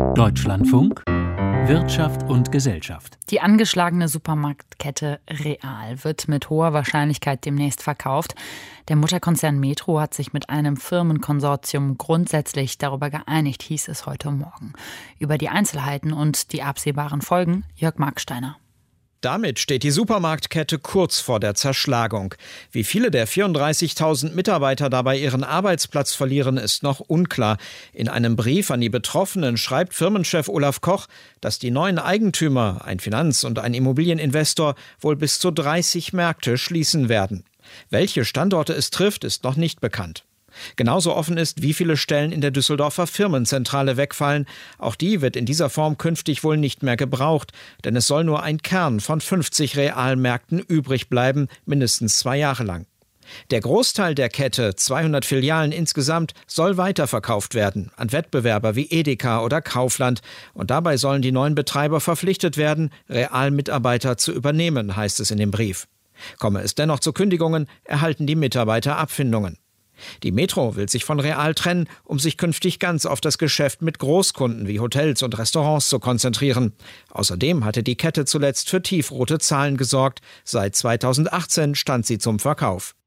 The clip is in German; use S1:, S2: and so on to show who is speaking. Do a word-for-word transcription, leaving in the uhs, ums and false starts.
S1: Deutschlandfunk Wirtschaft und Gesellschaft.
S2: Die angeschlagene Supermarktkette Real wird mit hoher Wahrscheinlichkeit demnächst verkauft. Der Mutterkonzern Metro hat sich mit einem Firmenkonsortium grundsätzlich darüber geeinigt, hieß es heute Morgen. Über die Einzelheiten und die absehbaren Folgen Jörg Marksteiner.
S3: Damit steht die Supermarktkette kurz vor der Zerschlagung. Wie viele der vierunddreißigtausend Mitarbeiter dabei ihren Arbeitsplatz verlieren, ist noch unklar. In einem Brief an die Betroffenen schreibt Firmenchef Olaf Koch, dass die neuen Eigentümer, ein Finanz- und ein Immobilieninvestor, wohl bis zu dreißig Märkte schließen werden. Welche Standorte es trifft, ist noch nicht bekannt. Genauso offen ist, wie viele Stellen in der Düsseldorfer Firmenzentrale wegfallen. Auch die wird in dieser Form künftig wohl nicht mehr gebraucht, denn es soll nur ein Kern von fünfzig Realmärkten übrig bleiben, mindestens zwei Jahre lang. Der Großteil der Kette, zweihundert Filialen insgesamt, soll weiterverkauft werden an Wettbewerber wie Edeka oder Kaufland. Und dabei sollen die neuen Betreiber verpflichtet werden, Real-Mitarbeiter zu übernehmen, heißt es in dem Brief. Komme es dennoch zu Kündigungen, erhalten die Mitarbeiter Abfindungen. Die Metro will sich von Real trennen, um sich künftig ganz auf das Geschäft mit Großkunden wie Hotels und Restaurants zu konzentrieren. Außerdem hatte die Kette zuletzt für tiefrote Zahlen gesorgt. Seit zweitausendachtzehn stand sie zum Verkauf.